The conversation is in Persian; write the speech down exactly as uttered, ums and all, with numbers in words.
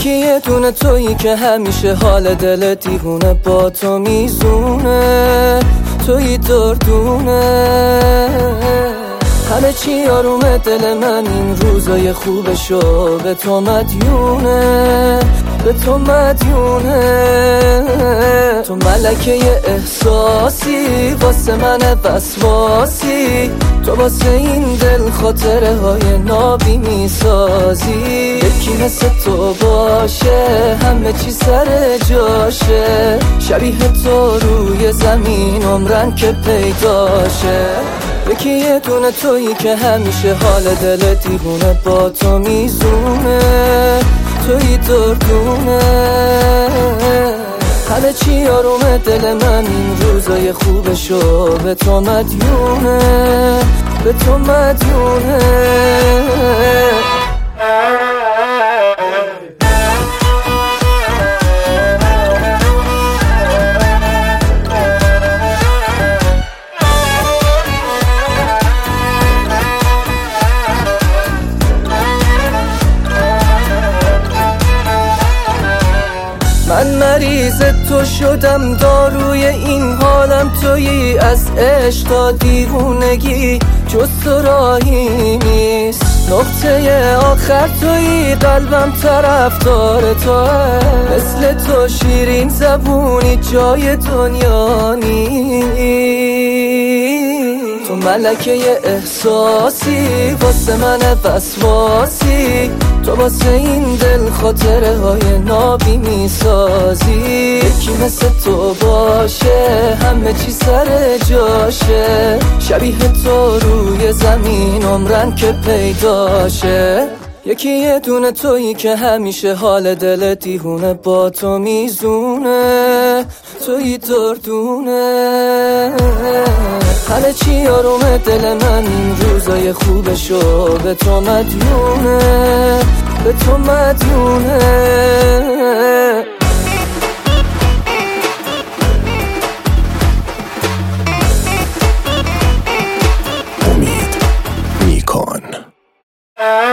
یکی یه دونه تویی که همیشه حال دل دیوونه با تو میزونه، تویی دردونه، همه چی آرومه دل من این روزای خوبشو به تو مدیونه، به تو مدیونه. تو ملکه یه احساسی واسه من وسواسی، تو واسه این دل خاطره های نابی میسازی. یکی مثل تو باشه همه چی سر جاشه، شبیه تو روی زمین عمرن که پیداشه. یکی یه دونه تویی که همیشه حال دل دیوونه با تو میزونه، تویی دردونه، همه چی آرومه دل من این روزای خوبشو به تو مدیونه، به تو مدیونه. من مریض تو شدم، داروی این حالم تویی، از عشق تا دیوونگی جز تو راهی نیست. نقطه آخر تویی، قلبم طرفدار توه، مثل تو شیرین زبونی جای دنیا نیست. تو ملکه یه احساسی واسه من وسواسی، تو واسه این دل خاطره های نابی میسازی. یکی مثل تو باشه همه چی سر جاشه، شبیه تو روی زمین عمرن که پیداشه. یکی یه دونه تویی که همیشه حال دل دیوونه با تو میزونه، تویی دردونه، همه چی آرومه دل من این روزای خوبشو به تو مدیونه، به تو مدیونه. امید میکن.